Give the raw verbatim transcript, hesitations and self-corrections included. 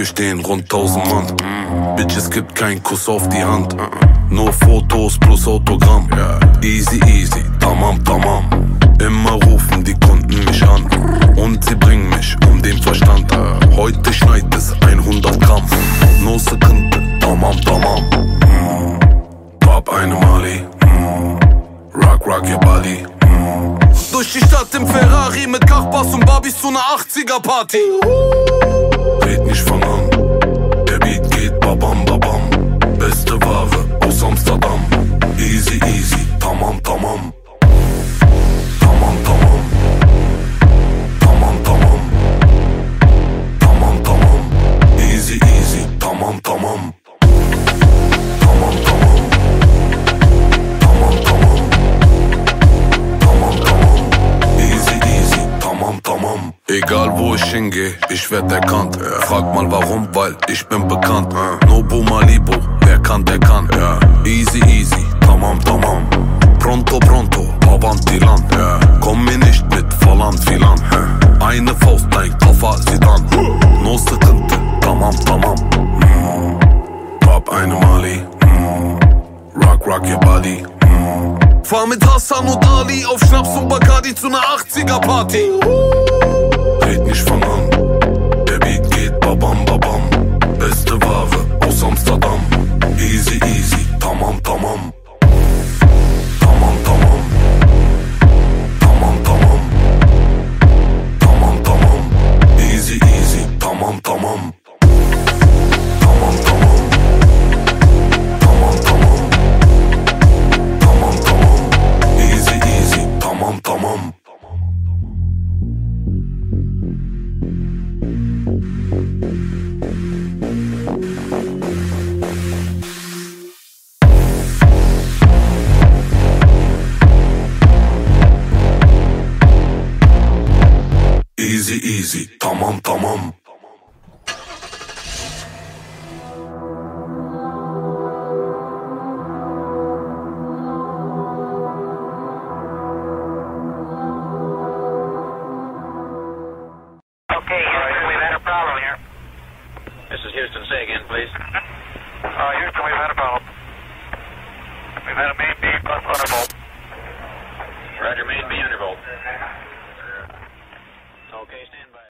Tür stehen rund tausend Mann. Bitch, es gibt keinen Kuss auf die Hand. Nur Fotos plus Autogramm. Easy, easy, tamam, tamam. Immer rufen die Kunden mich an. Und sie bringen mich um den Verstand. Heute schneit es hundert Gramm. No Sekunde, tamam, tamam. Hab eine Mali. Rock, rock your body. Durch die Stadt im Ferrari mit Kachbass und Barbies zu ner achtziger Party. Red nicht von an, der Beat geht babam babam. Beste Ware aus Amsterdam. Easy easy, tamam tamam. Tamam tamam. Tamam tamam. Tamam tamam. Easy easy, tamam tamam. Tamam tamam. Tamam tamam. Tamam tamam. Easy easy, tamam tamam. Egal wo ich hingehe, ich werd erkannt. Frag mal warum, weil ich bin bekannt. Nobu Malibu, wer kann, der kann. Easy easy, tamam tamam. Pronto pronto, avanti Land. Komm mir nicht mit Volland Filan. Eine Faust, ein Koffer, Sidan. No Sekunde, tamam tamam. Hab eine Mali. Rock rock your body. Fahr mit Hassan und Ali auf Schnaps und Bacardi zu ner achtziger Party. Red nicht von an, der Beat geht babam babam. Beste Ware aus Amsterdam. Easy easy, tamam tamam. Tamam tamam. Tamam tamam. Tamam tamam. Easy easy, tamam tamam. Tamam tamam. Tamam tamam. Tamam tamam. Easy easy, tamam tamam. Easy easy, tamam tamam. Okay, Houston, we've had a problem here. This is Houston. Say again, please. Uh, Houston, we've had a problem. We've had a main beam plus undervolt. Roger, main